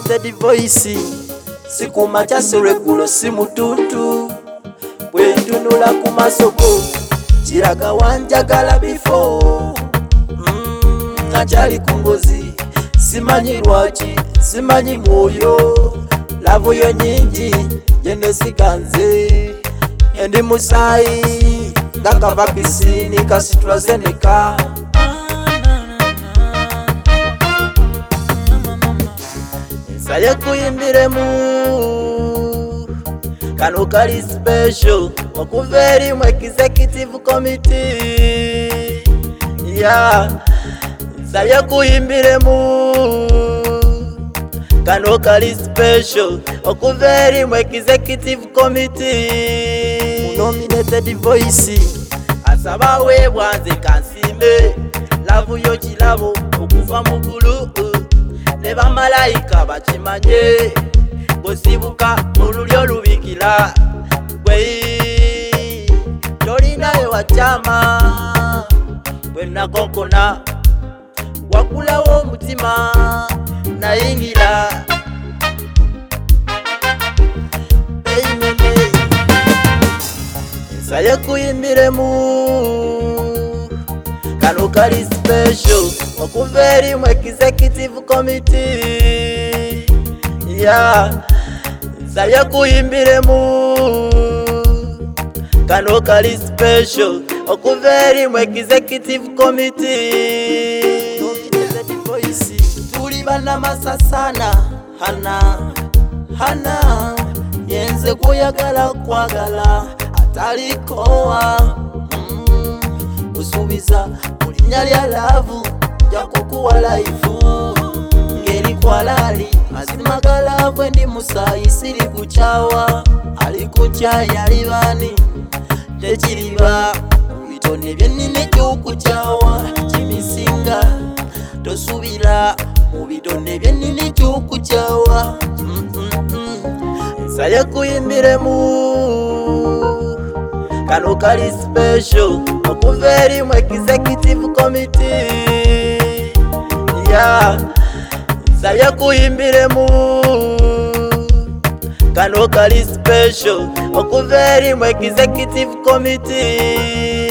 nominated voice sikumacha seregulo simututu bwentunula ku masoko kiraga wanjagala before ngachali ku ngozi simanyi lwaki simanyi mwoyo lavu yo nyingi yenesiganze endi musayi ngakava pisini kasitulazeneka saye kuyimbiremu kano kali special okuva eri mu executive committee saye kuyimbiremu kano kali special okuva eri mu executive committee nominated voice asaba webwanze kansimbe lavu yo kilabo okuva mu gulu ne bamalayika bakimanye bosibuka olulyo lubikira gwe tolinayo wachama bwenakonkona wakulawo omutima nayingira saye kuyimbiremu kano kali special okuva eri mu executive committee saye kuyimbiremu kano kali special okuva eri mu executive committee tuli banamasasana hana yenze kuyagala kwagala atalikowa kusubiza mulinya lya lavu jakukuwa laifu ngeri kwalali mazima galavu endi musayi siri kuchawa alikuchaya libani tekiriba bitone byenine kyukuchawa kimisinga tosubira mu bitone byenine kyukuchawa saye kuyimbiremu kano kali special okuva eri mu executive committee saye kuyimbiremu kano kali special okuva eri mu executive committee